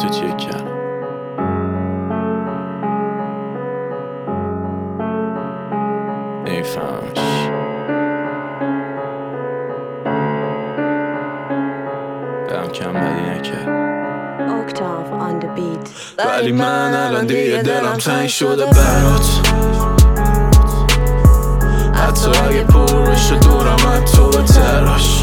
تو چک کردم. نمیفهمش. برم کم بدی نکرد. Octave on the beat. ولی من الان دیگه دلم تنگ شده برات. حتی اگه پر بشه دورم از تو به تراش.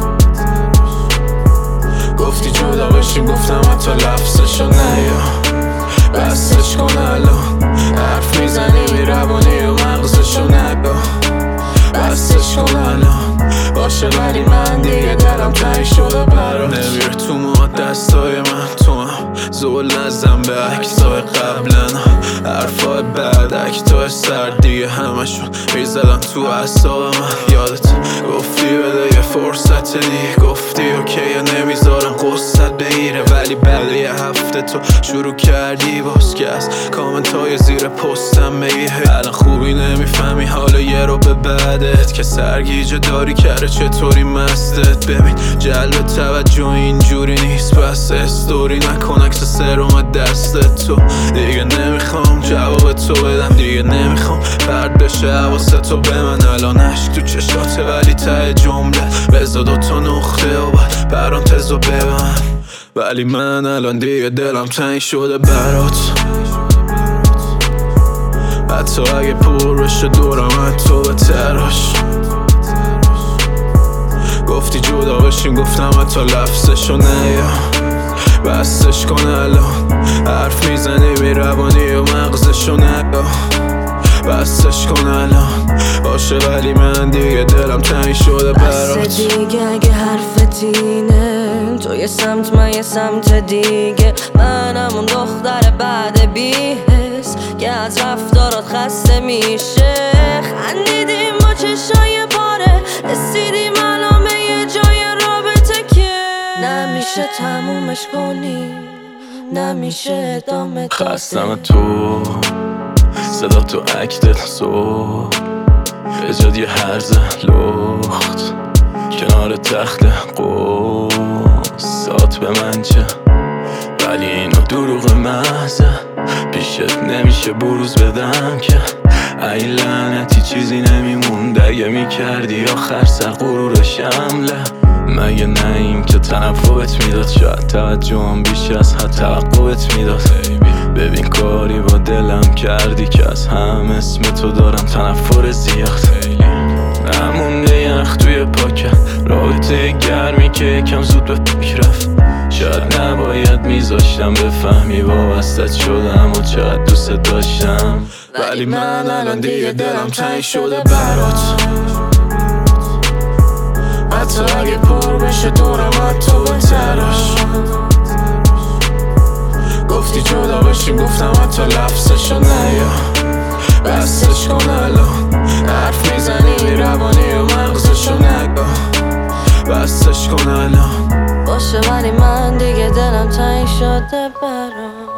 گفتی جدا بشیم گفتم حتی لفظشو نیا. بستش کن الان حرف میزنی میروانی و مغزشو نگا. بستش کن الان باشه ولی من دیگه دلم تنگ شده برات. نمیره تو ما دستای من تو هم زول نزن به عکسای قبلن. حرفای بعد اکتای سر دیگه همشون میزدن تو اعصاب من. یادت گفتی بده یه فرصت دیگه. گفتی اوکیه نمیذارم قصت بگیره. ولی بعد یه هفته تو شروع کردی باز که از کامنت های زیر پستم بگی الان خوبی نمیفهمی حالا یه رو به بعدت که سرگیجه داری کرده چطوری مستت. ببین جلب توجه اینجوری نیست پس استوری نکن عکس سرم دستت. تو دیگه نمیخوام جواب تو بدم دیگه نمیخوام پرد بشه حواست تو به من. الان عشق تو چشاته ولی ته جمله بذار دوتا نقطه و بعد پرانتزو ببند. ولی من الان دیگه دلم تنگ شده برات. حتی اگه پر بشه دورم از تو به تراش. گفتی جدا بشیم گفتم حتی لفظشو نیا. بستش کن الان حرف میزنی میروانی و مغزشو نگا. بستش کن الان باشه ولی من دیگه دلم تنگ شده برات. بس دیگه اگه حرفت اینه تو یه سمت من یه سمت دیگه. من همون دختر بعد بی‌حس که از رفتارات خسته میشه. خندیدیم با چشای پاره رسیدیم الان به یه جای رابطه که نمیشه تمومش کنیم نمیشه ادامه داده. خستم تو صدا تو اکتت صبح بجاد یه هرزه لخت کنار تخت قصات به من چه. ولی اینو دروغ محضه پیشت نمیشه بروز بدم که ای لعنتی چیزی نمیموند اگه میکردی آخر سر غرور شمله. مگه نهیم که تنفرت میداد شاید توجهم بیش از حد توقعت میداد. ببین کاری با دلم کردی که از هم اسم تو دارم تنفر زیاد. نمونده یخ توی پاکم رابطه گرمی که یکم زود به فکر رفت. شاید نباید میذاشتم بفهمی وابستت شدم و چقدر دوست داشتم. ولی من الان دیگه دلم تنگ شده برات. حتی اگه پر بشه دورم از تو به تراش. گفتی جدا بشیم گفتم حتی لفظشو نیا. بستش کن الان حرف میزنی میروانی و مغزشو نگا. بستش کن الان باشه ولی من دیگه دلم تنگ شده برات.